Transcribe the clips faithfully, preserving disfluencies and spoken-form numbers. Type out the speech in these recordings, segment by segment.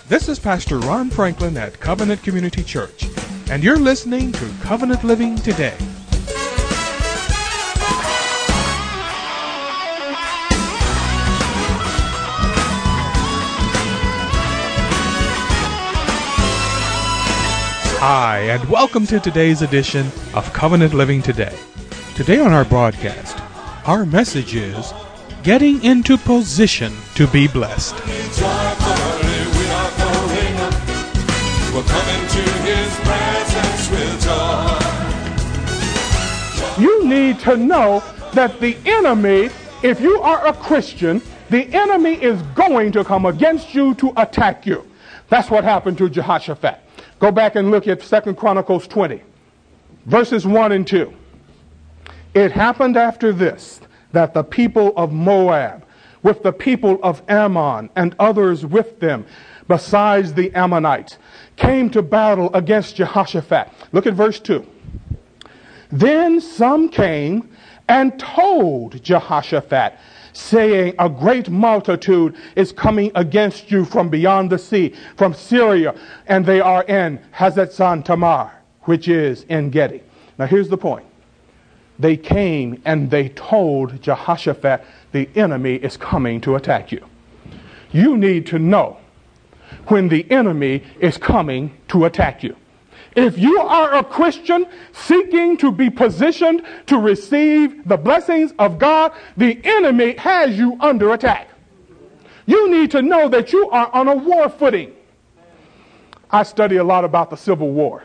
This is Pastor Ron Franklin at Covenant Community Church, and you're listening to Covenant Living Today. Hi, and welcome to today's edition of Covenant Living Today. Today on our broadcast, our message is Getting into Position to be Blessed. We're coming to His presence with joy. You need to know that the enemy, if you are a Christian, the enemy is going to come against you to attack you. That's what happened to Jehoshaphat. Go back and look at Second Chronicles twenty, verses one and two. It happened after this that the people of Moab, with the people of Ammon and others with them, besides the Ammonites, came to battle against Jehoshaphat. Look at verse two. Then some came and told Jehoshaphat, saying, a great multitude is coming against you from beyond the sea, from Syria, and they are in Hazazon Tamar, which is En Gedi. Now here's the point. They came and they told Jehoshaphat, the enemy is coming to attack you. You need to know when the enemy is coming to attack you. If you are a Christian seeking to be positioned to receive the blessings of God, the enemy has you under attack. You need to know that you are on a war footing. I study a lot about the Civil War.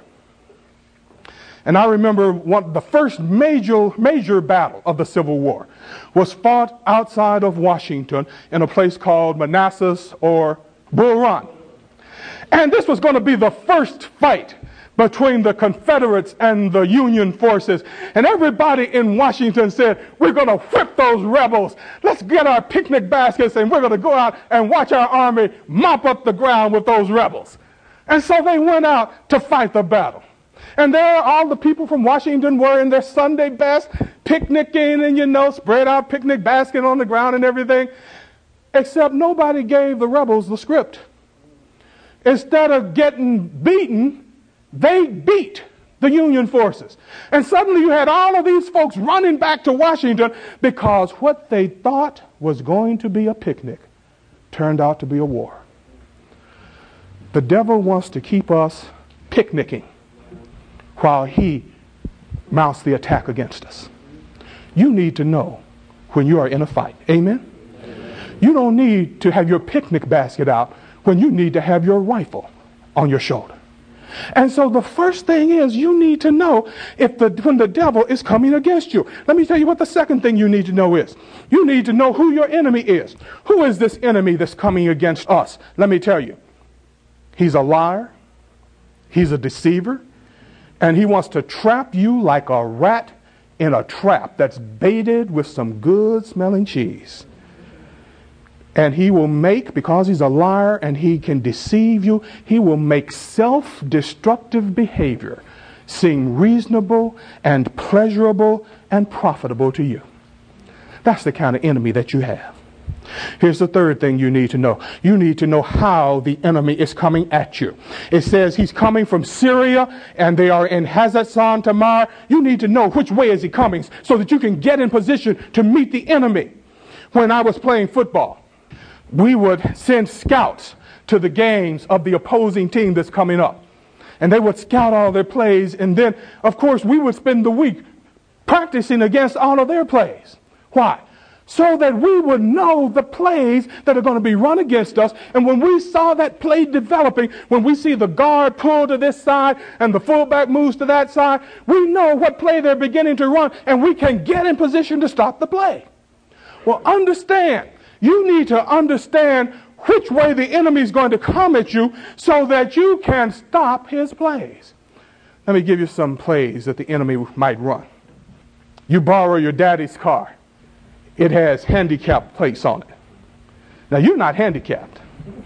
And I remember one, the first major, major battle of the Civil War was fought outside of Washington in a place called Manassas or Bull Run. And this was going to be the first fight between the Confederates and the Union forces. And everybody in Washington said, we're going to whip those rebels. Let's get our picnic baskets and we're going to go out and watch our army mop up the ground with those rebels. And so they went out to fight the battle. And there all the people from Washington were in their Sunday best, picnicking and, you know, spread out picnic basket on the ground and everything. Except nobody gave the rebels the script. Instead of getting beaten, they beat the Union forces. And suddenly you had all of these folks running back to Washington because what they thought was going to be a picnic turned out to be a war. The devil wants to keep us picnicking while he mounts the attack against us. You need to know when you are in a fight. Amen? Amen. You don't need to have your picnic basket out when you need to have your rifle on your shoulder. And so the first thing is you need to know if the when the devil is coming against you. Let me tell you what the second thing you need to know is. You need to know who your enemy is. Who is this enemy that's coming against us? Let me tell you. He's a liar. He's a deceiver. And he wants to trap you like a rat in a trap that's baited with some good smelling cheese. And he will make, because he's a liar and he can deceive you, he will make self-destructive behavior seem reasonable and pleasurable and profitable to you. That's the kind of enemy that you have. Here's the third thing you need to know. You need to know how the enemy is coming at you. It says he's coming from Syria and they are in Hazazon Tamar. You need to know which way is he coming so that you can get in position to meet the enemy. When I was playing football, we would send scouts to the games of the opposing team that's coming up. And they would scout all their plays. And then, of course, we would spend the week practicing against all of their plays. Why? So that we would know the plays that are going to be run against us. And when we saw that play developing, when we see the guard pull to this side and the fullback moves to that side, we know what play they're beginning to run and we can get in position to stop the play. Well, understand. You need to understand which way the enemy is going to come at you so that you can stop his plays. Let me give you some plays that the enemy might run. You borrow your daddy's car. It has handicap plates on it. Now, you're not handicapped.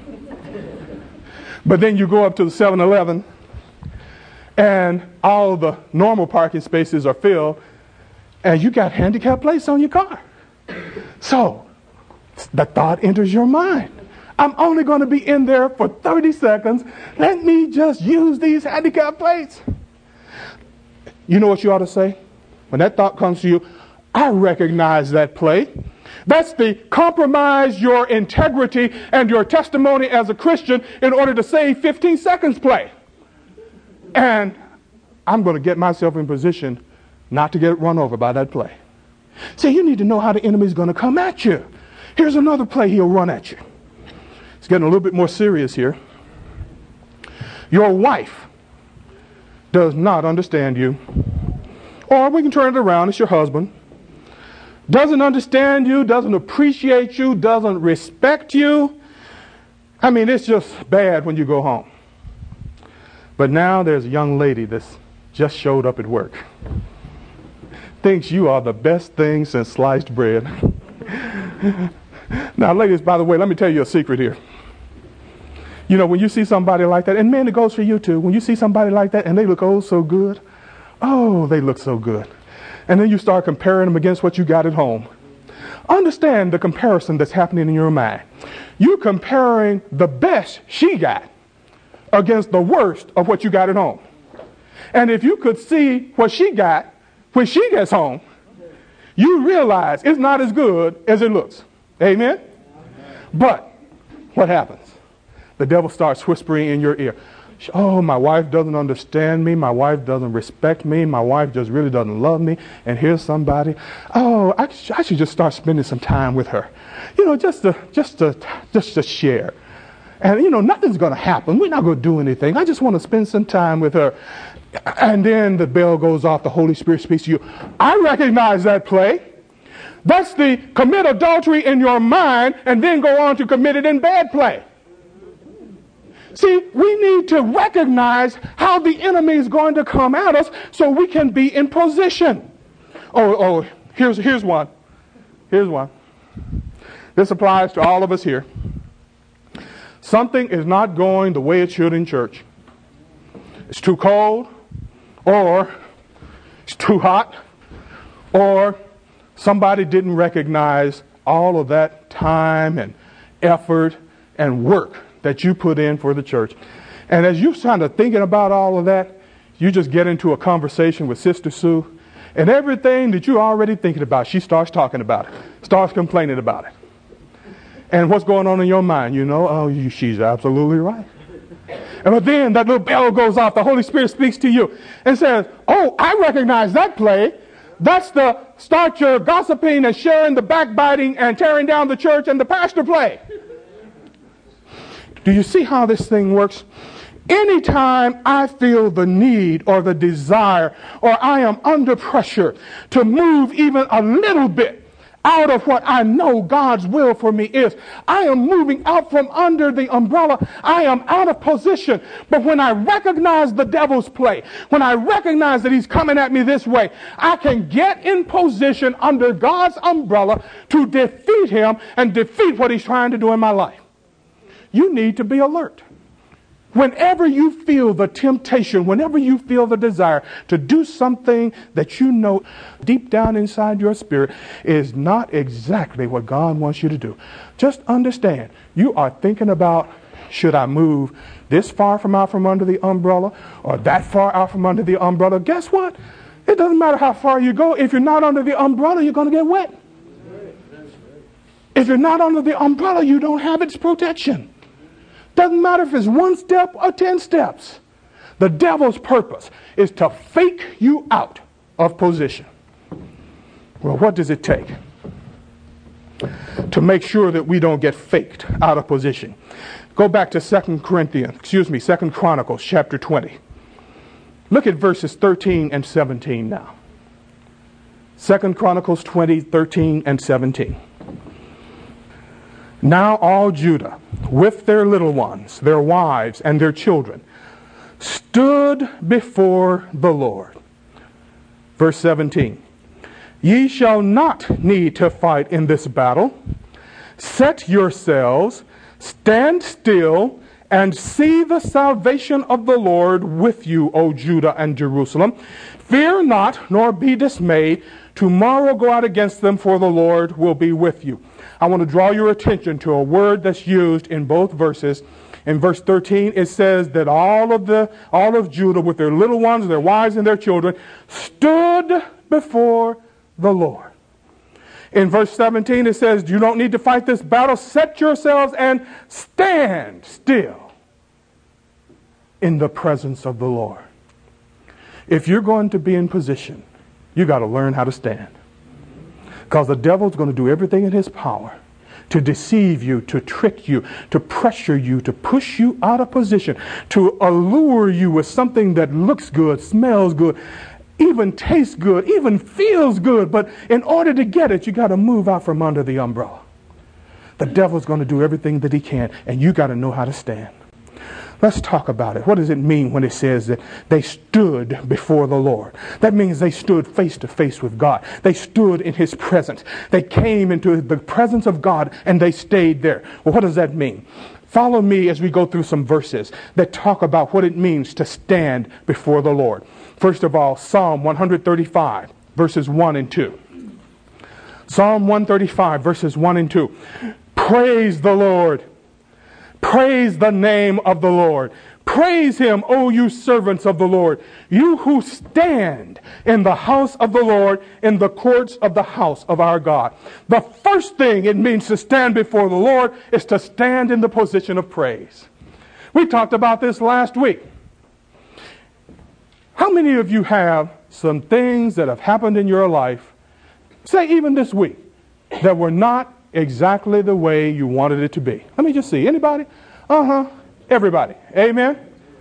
But then you go up to the seven eleven and all the normal parking spaces are filled and you got handicap plates on your car. So the thought enters your mind. I'm only going to be in there for thirty seconds. Let me just use these handicap plates. You know what you ought to say? When that thought comes to you, I recognize that play. That's the compromise your integrity and your testimony as a Christian in order to save fifteen seconds play. And I'm going to get myself in position not to get run over by that play. See, you need to know how the enemy is going to come at you. Here's another play he'll run at you. It's getting a little bit more serious here. Your wife does not understand you. Or we can turn it around, it's your husband. Doesn't understand you, doesn't appreciate you, doesn't respect you. I mean, it's just bad when you go home. But now there's a young lady that's just showed up at work. Thinks you are the best thing since sliced bread. Now, ladies, by the way, let me tell you a secret here. You know, when you see somebody like that, and men, it goes for you too. When you see somebody like that and they look oh so good, oh, they look so good. And then you start comparing them against what you got at home. Understand the comparison that's happening in your mind. You're comparing the best she got against the worst of what you got at home. And if you could see what she got when she gets home, you realize it's not as good as it looks. Amen? Amen. But what happens? The devil starts whispering in your ear. Oh, my wife doesn't understand me. My wife doesn't respect me. My wife just really doesn't love me. And here's somebody. Oh, I, I should just start spending some time with her. You know, just to, just to, just to share. And, you know, nothing's going to happen. We're not going to do anything. I just want to spend some time with her. And then the bell goes off. The Holy Spirit speaks to you. I recognize that play. That's the commit adultery in your mind and then go on to commit it in bed play. See, we need to recognize how the enemy is going to come at us so we can be in position. Oh, oh, here's, here's one. Here's one. This applies to all of us here. Something is not going the way it should in church. It's too cold, or it's too hot, or somebody didn't recognize all of that time and effort and work that you put in for the church. And as you're kind of thinking about all of that, you just get into a conversation with Sister Sue, and everything that you're already thinking about, she starts talking about it, starts complaining about it. And what's going on in your mind? You know, oh, you, she's absolutely right. And but then that little bell goes off, the Holy Spirit speaks to you and says, oh, I recognize that play. That's the start your gossiping and sharing the backbiting and tearing down the church and the pastor play. Do you see how this thing works? Anytime I feel the need or the desire or I am under pressure to move even a little bit out of what I know God's will for me is, I am moving out from under the umbrella. I am out of position. But when I recognize the devil's play, when I recognize that he's coming at me this way, I can get in position under God's umbrella to defeat him and defeat what he's trying to do in my life. You need to be alert. Whenever you feel the temptation, whenever you feel the desire to do something that you know deep down inside your spirit is not exactly what God wants you to do, just understand you are thinking about, should I move this far from out from under the umbrella or that far out from under the umbrella? Guess what? It doesn't matter how far you go. If you're not under the umbrella, you're going to get wet. If you're not under the umbrella, you don't have its protection. Doesn't matter if it's one step or ten steps. The devil's purpose is to fake you out of position. Well, what does it take to make sure that we don't get faked out of position? Go back to Second Corinthians, excuse me, Second Chronicles chapter twenty. Look at verses thirteen and seventeen now. Second Chronicles twenty, thirteen and seventeen. Now all Judah, with their little ones, their wives, and their children, stood before the Lord. Verse seventeen. Ye shall not need to fight in this battle. Set yourselves, stand still, and see the salvation of the Lord with you, O Judah and Jerusalem. Fear not, nor be dismayed. Tomorrow go out against them, for the Lord will be with you. I want to draw your attention to a word that's used in both verses. In verse thirteen, it says that all of the all of Judah, with their little ones, their wives, and their children, stood before the Lord. In verse seventeen, it says, you don't need to fight this battle. Set yourselves and stand still in the presence of the Lord. If you're going to be in position, you got to learn how to stand. Because the devil's going to do everything in his power to deceive you, to trick you, to pressure you, to push you out of position, to allure you with something that looks good, smells good, even tastes good, even feels good. But in order to get it, you got to move out from under the umbrella. The devil's going to do everything that he can, and you got to know how to stand. Let's talk about it. What does it mean when it says that they stood before the Lord? That means they stood face to face with God. They stood in his presence. They came into the presence of God and they stayed there. Well, what does that mean? Follow me as we go through some verses that talk about what it means to stand before the Lord. First of all, Psalm one thirty-five, verses one and two. Psalm one thirty-five, verses one and two. Praise the Lord. Praise the name of the Lord. Praise him, O you servants of the Lord, you who stand in the house of the Lord, in the courts of the house of our God. The first thing it means to stand before the Lord is to stand in the position of praise. We talked about this last week. How many of you have some things that have happened in your life, say even this week, that were not exactly the way you wanted it to be? Let me just see. Anybody? Uh-huh. Everybody. Amen?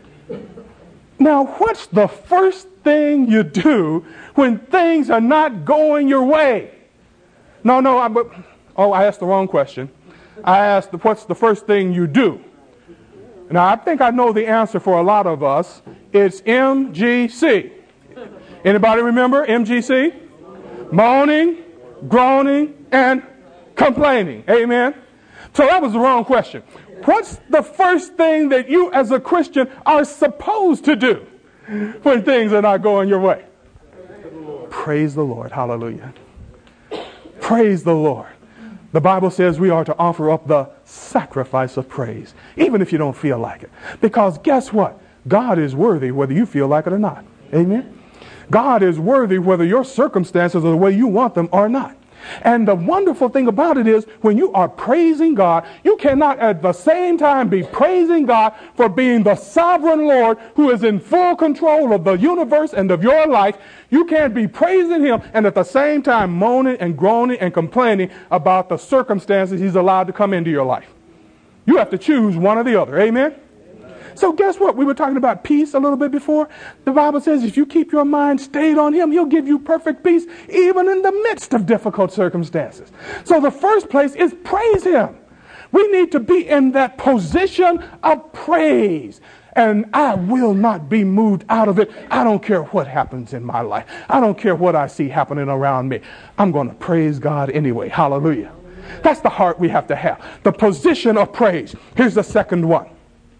Now, what's the first thing you do when things are not going your way? No, no. I, oh, I asked the wrong question. I asked, what's the first thing you do? Now, I think I know the answer for a lot of us. It's M G C. Anybody remember M G C? Moaning, groaning, and complaining. Amen? So that was the wrong question. What's the first thing that you as a Christian are supposed to do when things are not going your way? Praise the Lord. Hallelujah. Praise the Lord. The Bible says we are to offer up the sacrifice of praise, even if you don't feel like it. Because guess what? God is worthy whether you feel like it or not. Amen? God is worthy whether your circumstances are the way you want them or not. And the wonderful thing about it is when you are praising God, you cannot at the same time be praising God for being the sovereign Lord who is in full control of the universe and of your life. You can't be praising him and at the same time moaning and groaning and complaining about the circumstances he's allowed to come into your life. You have to choose one or the other. Amen? So guess what? We were talking about peace a little bit before. The Bible says if you keep your mind stayed on him, he'll give you perfect peace even in the midst of difficult circumstances. So the first place is praise him. We need to be in that position of praise. And I will not be moved out of it. I don't care what happens in my life. I don't care what I see happening around me. I'm going to praise God anyway. Hallelujah. That's the heart we have to have. The position of praise. Here's the second one.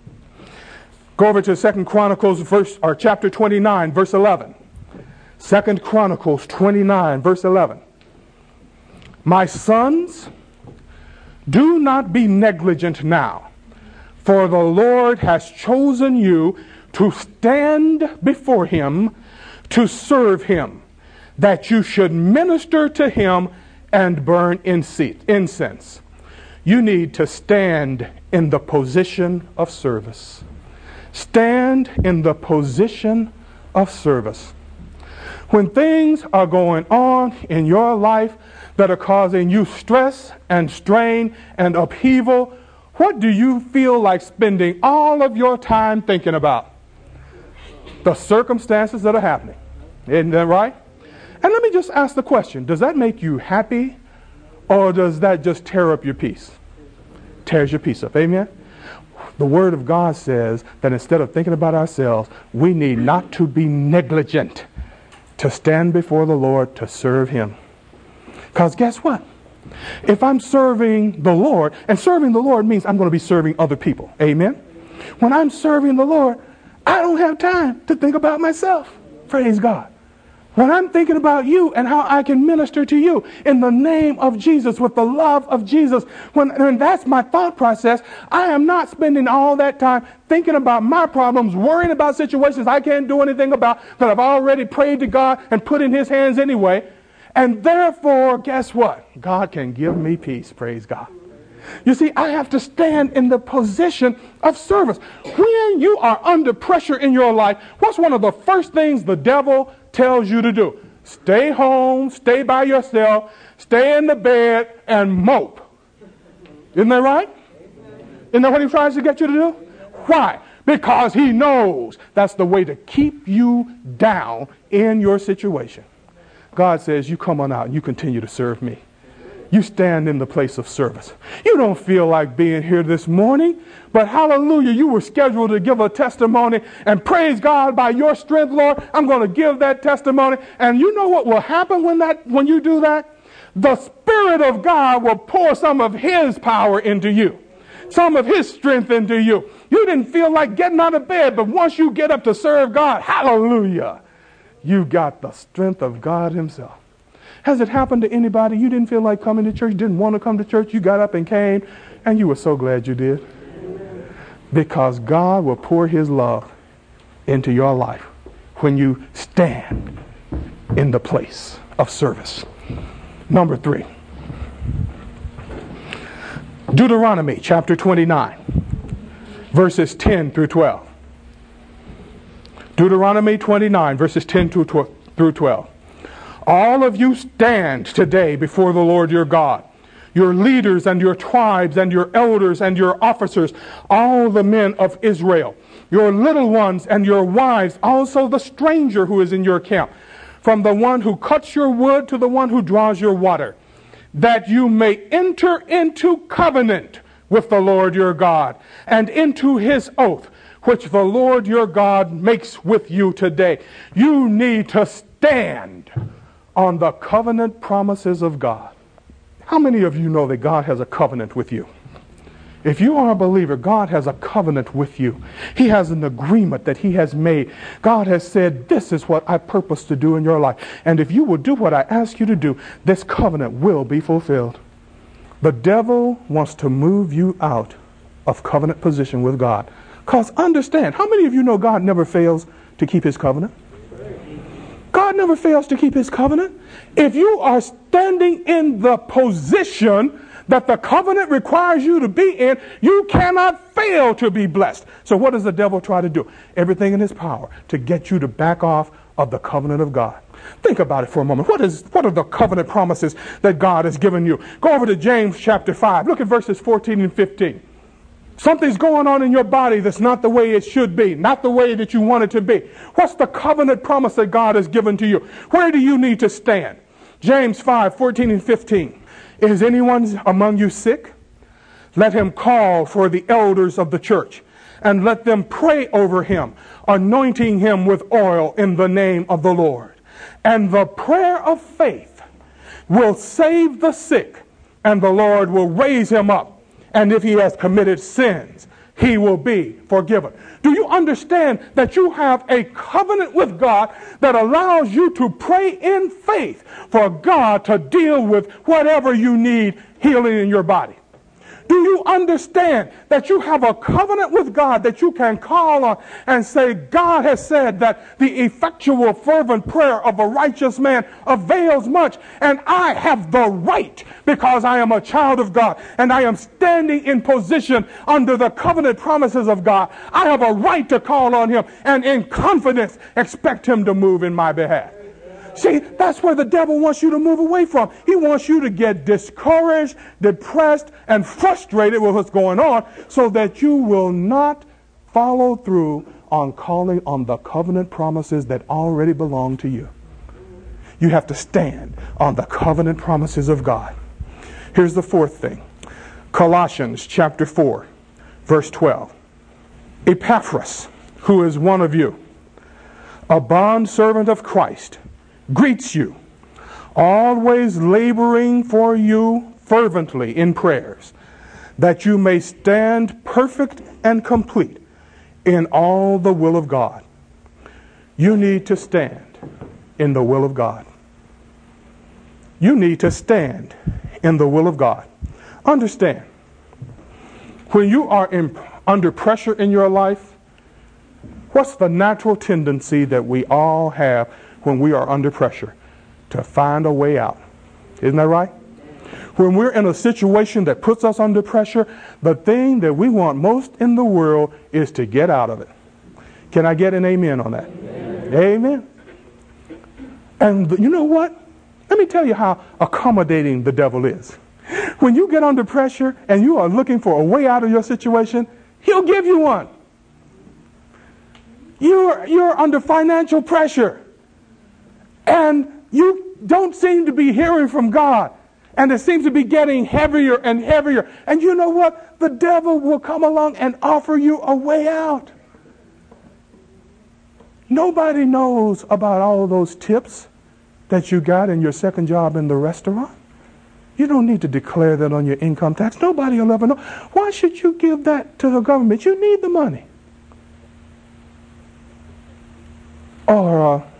Go over to Second Chronicles verse or chapter twenty-nine, verse eleven. Second Chronicles twenty-nine, verse eleven. My sons, do not be negligent now, for the Lord has chosen you to stand before him, to serve him, that you should minister to him and burn incense. You need to stand in the position of service. Stand in the position of service. When things are going on in your life that are causing you stress and strain and upheaval, what do you feel like spending all of your time thinking about? The circumstances that are happening. Isn't that right? And let me just ask the question, does that make you happy or does that just tear up your peace? Tears your peace up. Amen? The Word of God says that instead of thinking about ourselves, we need not to be negligent to stand before the Lord to serve him. Because guess what? If I'm serving the Lord, and serving the Lord means I'm going to be serving other people. Amen? When I'm serving the Lord, I don't have time to think about myself. Praise God. When I'm thinking about you and how I can minister to you in the name of Jesus, with the love of Jesus, when, when that's my thought process, I am not spending all that time thinking about my problems, worrying about situations I can't do anything about that I've already prayed to God and put in his hands anyway. And therefore, guess what? God can give me peace, praise God. You see, I have to stand in the position of service. When you are under pressure in your life, what's one of the first things the devil tells you to do? Stay home, stay by yourself, stay in the bed, and mope. Isn't that right? Isn't that what he tries to get you to do? Why? Because he knows that's the way to keep you down in your situation. God says, you come on out and you continue to serve me. You stand in the place of service. You don't feel like being here this morning, but hallelujah, you were scheduled to give a testimony, and praise God, by your strength, Lord, I'm going to give that testimony. And you know what will happen when that when you do that? The Spirit of God will pour some of his power into you, some of his strength into you. You didn't feel like getting out of bed, but once you get up to serve God, hallelujah, you got the strength of God himself. Has it happened to anybody? You didn't feel like coming to church, didn't want to come to church, you got up and came, and you were so glad you did? Because God will pour his love into your life when you stand in the place of service. Number three, Deuteronomy chapter twenty-nine, verses ten through twelve. Deuteronomy twenty-nine, verses ten through twelve. All of you stand today before the Lord your God, your leaders and your tribes and your elders and your officers, all the men of Israel, your little ones and your wives, also the stranger who is in your camp, from the one who cuts your wood to the one who draws your water, that you may enter into covenant with the Lord your God and into his oath, which the Lord your God makes with you today. You need to stand on the covenant promises of God. How many of you know that God has a covenant with you? If you are a believer, God has a covenant with you. He has an agreement that he has made. God has said, this is what I purpose to do in your life. And if you will do what I ask you to do, this covenant will be fulfilled. The devil wants to move you out of covenant position with God. Because understand, how many of you know God never fails to keep his covenant? God never fails to keep his covenant. If you are standing in the position that the covenant requires you to be in, you cannot fail to be blessed. So what does the devil try to do? Everything in his power to get you to back off of the covenant of God. Think about it for a moment. What is what are the covenant promises that God has given you? Go over to James chapter five. Look at verses fourteen and fifteen. Something's going on in your body that's not the way it should be, not the way that you want it to be. What's the covenant promise that God has given to you? Where do you need to stand? James five, fourteen and fifteen. Is anyone among you sick? Let him call for the elders of the church, and let them pray over him, anointing him with oil in the name of the Lord. And the prayer of faith will save the sick, and the Lord will raise him up. And if he has committed sins, he will be forgiven. Do you understand that you have a covenant with God that allows you to pray in faith for God to deal with whatever you need healing in your body? Do you understand that you have a covenant with God that you can call on and say, God has said that the effectual fervent prayer of a righteous man avails much, and I have the right, because I am a child of God and I am standing in position under the covenant promises of God. I have a right to call on him and in confidence expect him to move in my behalf. See, that's where the devil wants you to move away from. He wants you to get discouraged, depressed, and frustrated with what's going on so that you will not follow through on calling on the covenant promises that already belong to you. You have to stand on the covenant promises of God. Here's the fourth thing. Colossians chapter four, verse twelve. Epaphras, who is one of you, a bondservant of Christ, greets you, always laboring for you fervently in prayers, that you may stand perfect and complete in all the will of God. You need to stand in the will of God. You need to stand in the will of God. Understand, when you are in, under pressure in your life, what's the natural tendency that we all have when we are under pressure? To find a way out. Isn't that right? When we're in a situation that puts us under pressure, the thing that we want most in the world is to get out of it. Can I get an amen on that? Amen. Amen. And you know what? Let me tell you how accommodating the devil is. When you get under pressure and you are looking for a way out of your situation, he'll give you one. You're, you're under financial pressure and you don't seem to be hearing from God. And it seems to be getting heavier and heavier. And you know what? The devil will come along and offer you a way out. Nobody knows about all of those tips that you got in your second job in the restaurant. You don't need to declare that on your income tax. Nobody will ever know. Why should you give that to the government? You need the money. Or, uh,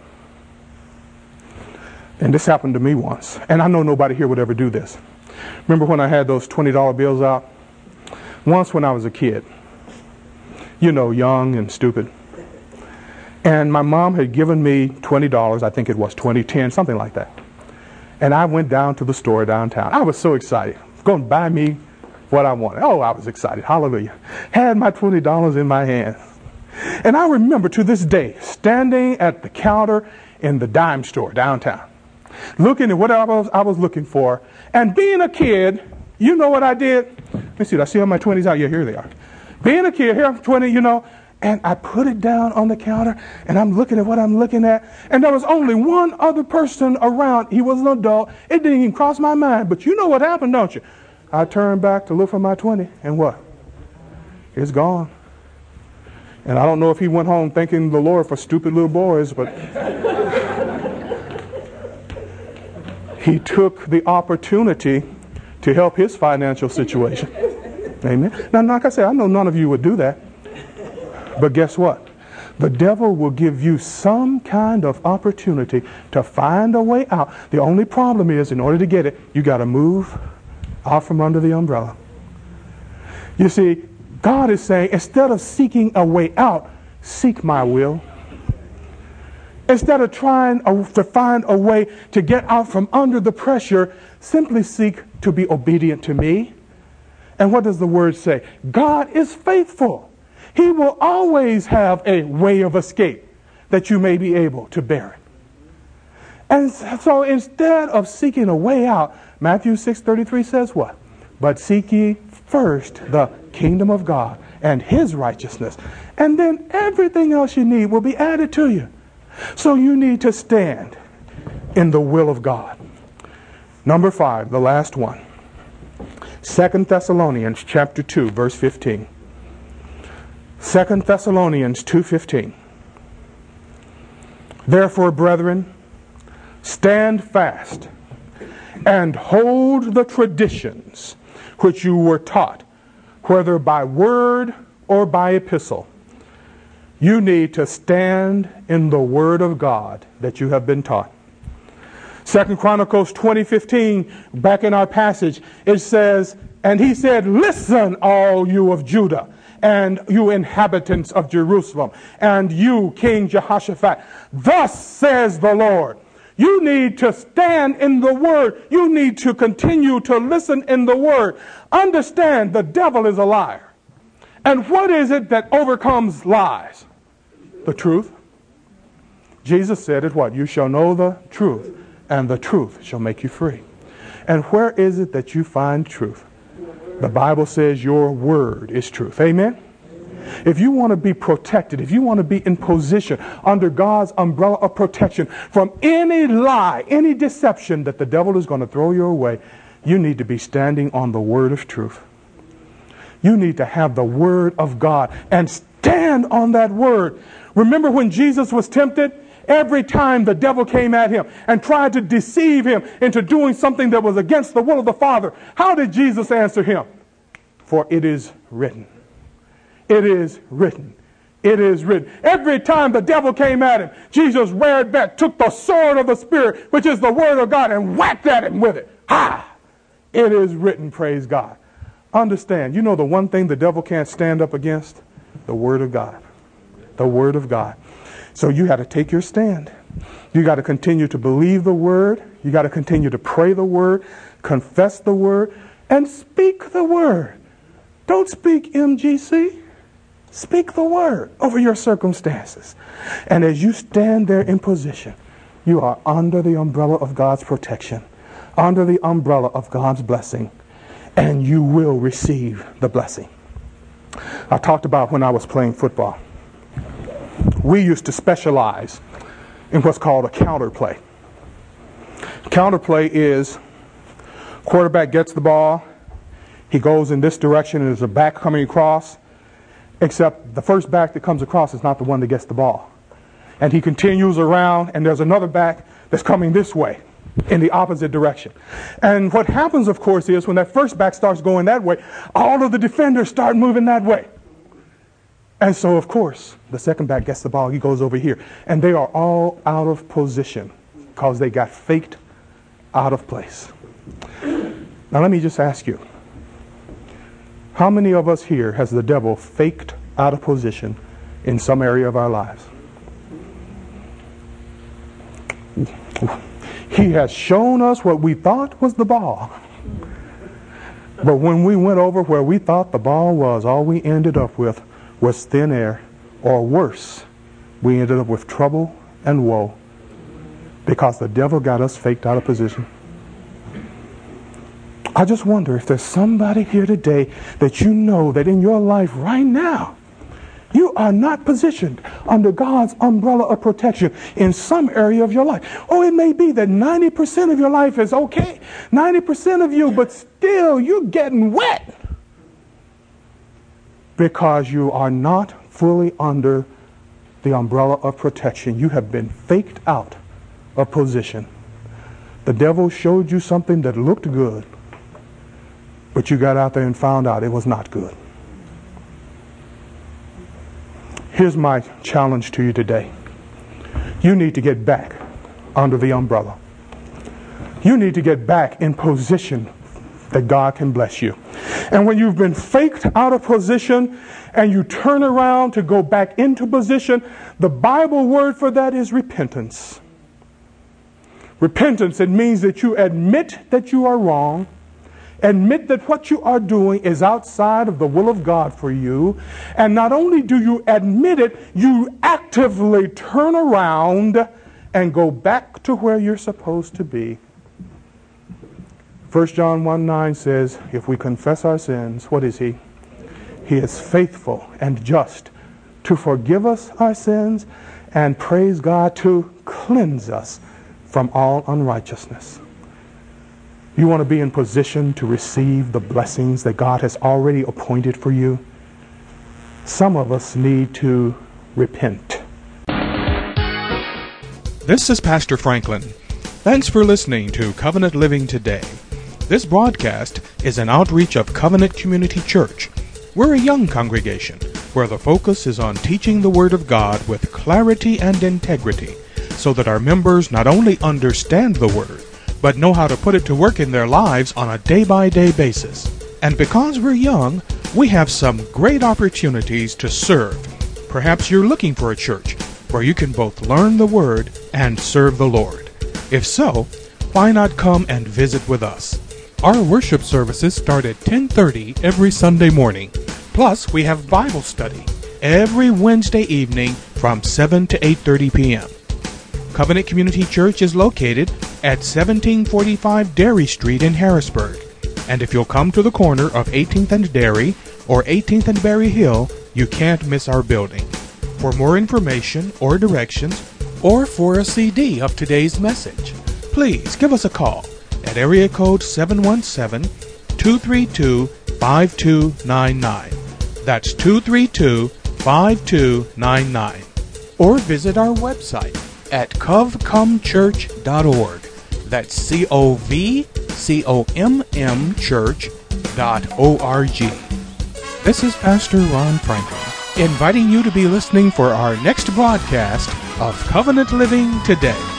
and this happened to me once, and I know nobody here would ever do this. Remember when I had those twenty dollar bills out? Once when I was a kid, you know, young and stupid. And my mom had given me twenty dollars, I think it was twenty, ten, something like that. And I went down to the store downtown. I was so excited. Going to buy me what I wanted. Oh, I was excited. Hallelujah. Had my twenty dollars in my hand. And I remember to this day standing at the counter in the dime store downtown, looking at what I was, I was looking for. And being a kid, you know what I did? Let me see. Did I see all my twenties out? Yeah, here they are. Being a kid, here, twenty, you know. And I put it down on the counter, and I'm looking at what I'm looking at. And there was only one other person around. He was an adult. It didn't even cross my mind. But you know what happened, don't you? I turned back to look for my twenty, and what? It's gone. And I don't know if he went home thanking the Lord for stupid little boys, but he took the opportunity to help his financial situation. Amen. Now, like I said, I know none of you would do that. But guess what? The devil will give you some kind of opportunity to find a way out. The only problem is, in order to get it, you got to move out from under the umbrella. You see, God is saying, instead of seeking a way out, seek my will. Instead of trying to find a way to get out from under the pressure, simply seek to be obedient to me. And what does the word say? God is faithful. He will always have a way of escape that you may be able to bear it. And so instead of seeking a way out, Matthew six thirty-three says what? But seek ye first the kingdom of God and his righteousness. And then everything else you need will be added to you. So you need to stand in the will of God. Number five, the last one. Second Thessalonians chapter two, verse fifteen. Second Thessalonians two fifteen. Therefore, brethren, stand fast and hold the traditions which you were taught, whether by word or by epistle. You need to stand in the word of God that you have been taught. Second Chronicles twenty fifteen, back in our passage, it says, and he said, listen, all you of Judah, and you inhabitants of Jerusalem, and you, King Jehoshaphat, thus says the Lord. You need to stand in the word. You need to continue to listen in the word. Understand the devil is a liar. And what is it that overcomes lies? The truth. Jesus said it what? You shall know the truth, and the truth shall make you free. And where is it that you find truth? The Bible says your word is truth. Amen? If you want to be protected, if you want to be in position under God's umbrella of protection from any lie, any deception that the devil is going to throw your way, you need to be standing on the word of truth. You need to have the word of God and stand on that word. Remember when Jesus was tempted? Every time the devil came at him and tried to deceive him into doing something that was against the will of the Father, how did Jesus answer him? For it is written. It is written. It is written. Every time the devil came at him, Jesus reared back, took the sword of the Spirit, which is the word of God, and whacked at him with it. Ha! It is written, praise God. Understand, you know the one thing the devil can't stand up against? The word of God. The word of God. So you got to take your stand. You got to continue to believe the word. You got to continue to pray the word, confess the word, and speak the word. Don't speak M G C. Speak the word over your circumstances. And as you stand there in position, you are under the umbrella of God's protection, under the umbrella of God's blessing, and you will receive the blessing. I talked about when I was playing football. We used to specialize in what's called a counterplay. Counterplay is quarterback gets the ball, he goes in this direction, and there's a back coming across. Except the first back that comes across is not the one that gets the ball. And he continues around, and there's another back that's coming this way in the opposite direction. And what happens, of course, is when that first back starts going that way, all of the defenders start moving that way. And so, of course, the second back gets the ball, he goes over here. And they are all out of position because they got faked out of place. Now, let me just ask you. How many of us here has the devil faked out of position in some area of our lives? He has shown us what we thought was the ball. But when we went over where we thought the ball was, all we ended up with was thin air, or worse, we ended up with trouble and woe because the devil got us faked out of position. I just wonder if there's somebody here today that you know that in your life right now, you are not positioned under God's umbrella of protection in some area of your life. Oh, it may be that ninety percent of your life is okay, ninety percent of you, but still you're getting wet because you are not fully under the umbrella of protection. You have been faked out of position. The devil showed you something that looked good, but you got out there and found out it was not good. Here's my challenge to you today. You need to get back under the umbrella. You need to get back in position that God can bless you. And when you've been faked out of position and you turn around to go back into position, the Bible word for that is repentance. Repentance, it means that you admit that you are wrong. Admit that what you are doing is outside of the will of God for you. And not only do you admit it, you actively turn around and go back to where you're supposed to be. First John one nine says, if we confess our sins, what is he? He is faithful and just to forgive us our sins and, praise God, to cleanse us from all unrighteousness. You want to be in position to receive the blessings that God has already appointed for you? Some of us need to repent. This is Pastor Franklin. Thanks for listening to Covenant Living Today. This broadcast is an outreach of Covenant Community Church. We're a young congregation where the focus is on teaching the Word of God with clarity and integrity so that our members not only understand the Word, but know how to put it to work in their lives on a day-by-day basis. And because we're young, we have some great opportunities to serve. Perhaps you're looking for a church where you can both learn the Word and serve the Lord. If so, why not come and visit with us? Our worship services start at ten thirty every Sunday morning. Plus, we have Bible study every Wednesday evening from seven to eight thirty p.m. Covenant Community Church is located at seventeen forty-five Dairy Street in Harrisburg. And if you'll come to the corner of eighteenth and Dairy or eighteenth and Berry Hill, you can't miss our building. For more information or directions, or for a C D of today's message, please give us a call at area code seven one seven, two three two, five two nine nine. That's two three two, five two nine nine. Or visit our website at cov com church dot org. That's C O V C O M M church dot O R G. This is Pastor Ron Franklin. inviting you to be listening for our next broadcast of Covenant Living Today.